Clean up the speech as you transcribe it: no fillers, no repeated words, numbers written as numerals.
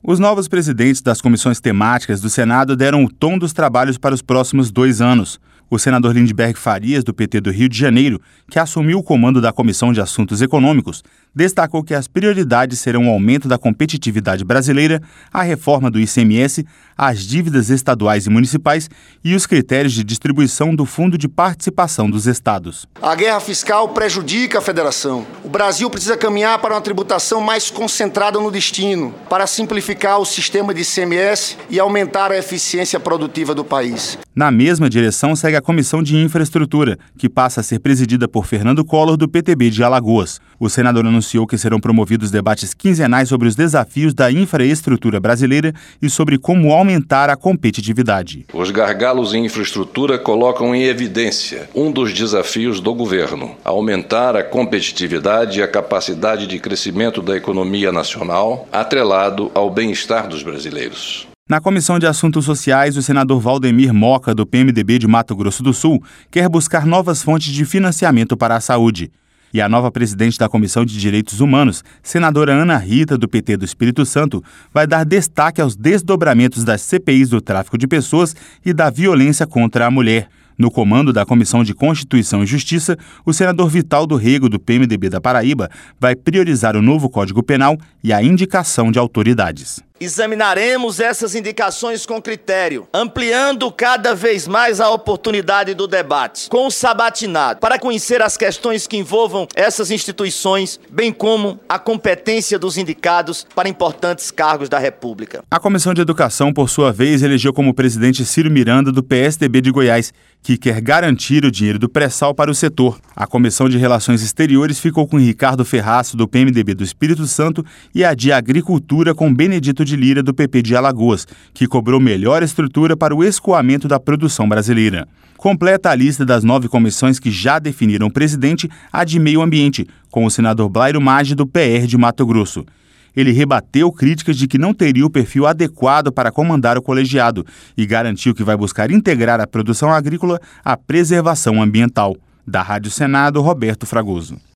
Os novos presidentes das comissões temáticas do Senado deram o tom dos trabalhos para os próximos 2 anos. O senador Lindbergh Farias, do PT do Rio de Janeiro, que assumiu o comando da Comissão de Assuntos Econômicos, destacou que as prioridades serão o aumento da competitividade brasileira, a reforma do ICMS, as dívidas estaduais e municipais e os critérios de distribuição do Fundo de Participação dos Estados. A guerra fiscal prejudica a federação. O Brasil precisa caminhar para uma tributação mais concentrada no destino, para simplificar o sistema de ICMS e aumentar a eficiência produtiva do país. Na mesma direção segue a Comissão de Infraestrutura, que passa a ser presidida por Fernando Collor, do PTB de Alagoas. O senador anunciou que serão promovidos debates quinzenais sobre os desafios da infraestrutura brasileira e sobre como aumentar a competitividade. Os gargalos em infraestrutura colocam em evidência um dos desafios do governo: aumentar a competitividade e a capacidade de crescimento da economia nacional, atrelado ao bem-estar dos brasileiros. Na Comissão de Assuntos Sociais, o senador Valdemir Moca, do PMDB de Mato Grosso do Sul, quer buscar novas fontes de financiamento para a saúde. E a nova presidente da Comissão de Direitos Humanos, senadora Ana Rita, do PT do Espírito Santo, vai dar destaque aos desdobramentos das CPIs do tráfico de pessoas e da violência contra a mulher. No comando da Comissão de Constituição e Justiça, o senador Vital do Rego, do PMDB da Paraíba, vai priorizar o novo Código Penal e a indicação de autoridades. Examinaremos essas indicações com critério, ampliando cada vez mais a oportunidade do debate, com o sabatinado, para conhecer as questões que envolvam essas instituições, bem como a competência dos indicados para importantes cargos da República. A Comissão de Educação, por sua vez, elegeu como presidente Ciro Miranda, do PSDB de Goiás, que quer garantir o dinheiro do pré-sal para o setor. A Comissão de Relações Exteriores ficou com Ricardo Ferraço, do PMDB do Espírito Santo, e a de Agricultura com Benedito de Lira, do PP de Alagoas, que cobrou melhor estrutura para o escoamento da produção brasileira. Completa a lista das 9 comissões que já definiram o presidente a de Meio Ambiente, com o senador Blairo Maggi, do PR de Mato Grosso. Ele rebateu críticas de que não teria o perfil adequado para comandar o colegiado e garantiu que vai buscar integrar a produção agrícola à preservação ambiental. Da Rádio Senado, Roberto Fragoso.